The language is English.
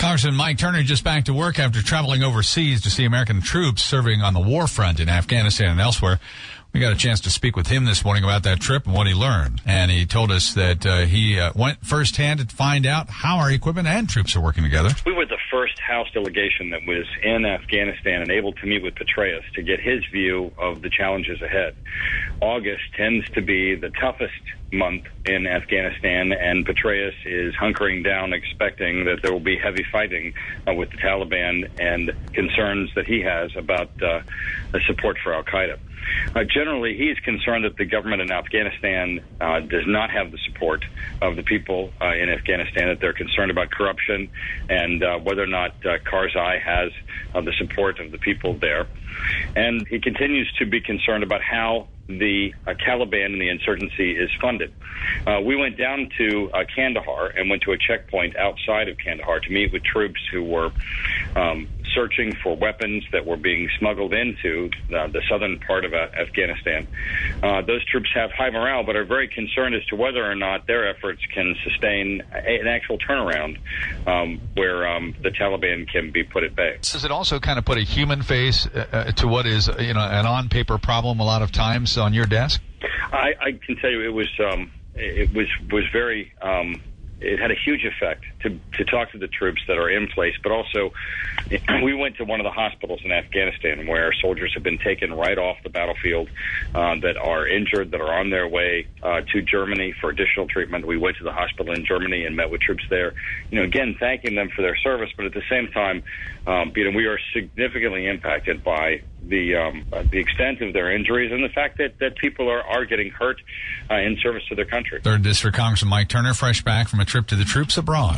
Congressman Mike Turner just back to work after traveling overseas to see American troops serving on the war front in Afghanistan and elsewhere. We got a chance to speak with him this morning about that trip and what he learned. And he told us that he went firsthand to find out how our equipment and troops are working together. We were the first House delegation that was in Afghanistan and able to meet with Petraeus to get his view of the challenges ahead. August tends to be the toughest month in Afghanistan, and Petraeus is hunkering down, expecting that there will be heavy fighting with the Taliban and concerns that he has about the support for al-Qaeda. Generally, he's concerned that the government in Afghanistan does not have the support of the people in Afghanistan, that they're concerned about corruption and whether or not Karzai has the support of the people there. And he continues to be concerned about how the Taliban and the insurgency is funded. We went down to Kandahar and went to a checkpoint outside of Kandahar to meet with troops who were searching for weapons that were being smuggled into the southern part of Afghanistan. Those troops have high morale, but are very concerned as to whether or not their efforts can sustain an actual turnaround where the Taliban can be put at bay. Does it also kind of put a human face to what is, an on-paper problem a lot of times on your desk? I can tell you it was very it had a huge effect to talk to the troops that are in place, but also we went to one of the hospitals in Afghanistan where soldiers have been taken right off the battlefield that are injured, that are on their way to Germany for additional treatment. We went to the hospital in Germany and met with troops there, again, thanking them for their service, but at the same time, we are significantly impacted by the extent of their injuries and the fact that people are getting hurt in service to their country. 3rd District Congressman Mike Turner, fresh back from a trip to the troops abroad.